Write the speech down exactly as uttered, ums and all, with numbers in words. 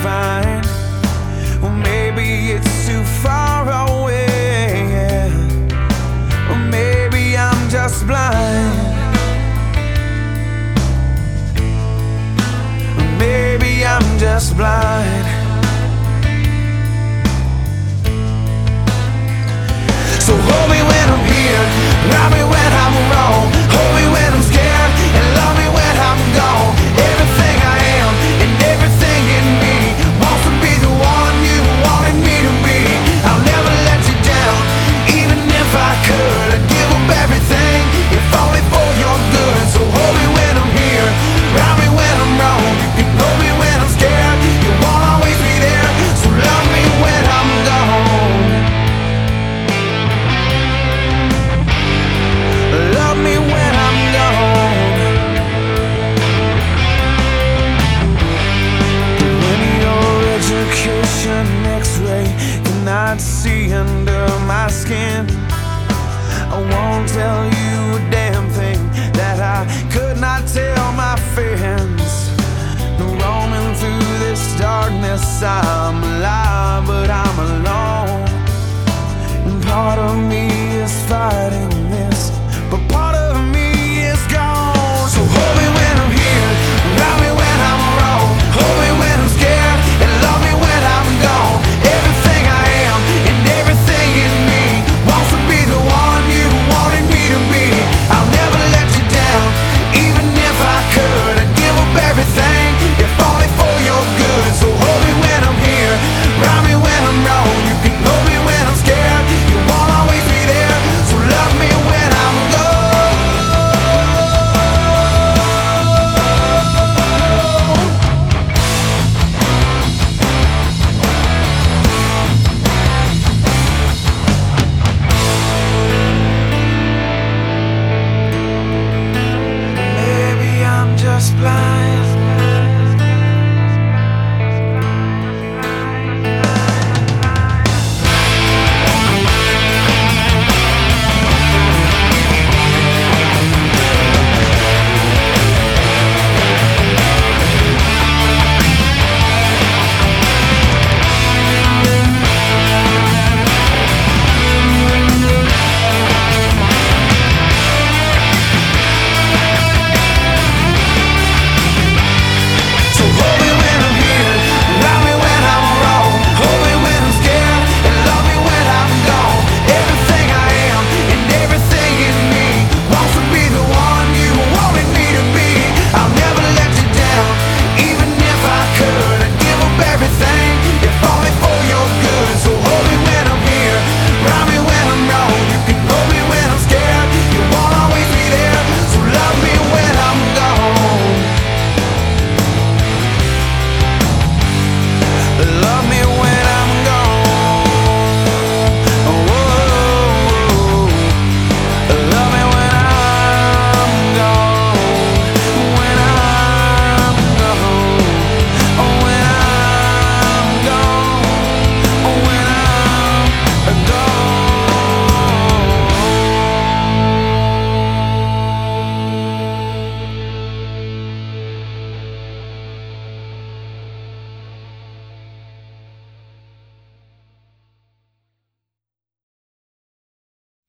find. Well, maybe it's too far away, yeah. Or maybe I'm just blind. Or maybe I'm just blind. So hold me when I'm here, love me when I'm wrong, hold me when I'm scared, and love me when I'm gone. Everything I am and everything in me wants to be the one you wanted me to be. I'll never let you down, even if I could. I'd give up everything, if only for your good. So hold me when I'm here, love me when I'm wrong, you can hold me when I'm scared, you won't always be there. So love me when I'm gone. Love me when I'm gone. When your education X-ray cannot see under my skin, I won't tell you a damn thing that I could not tell my friends. Roaming through this darkness, I'm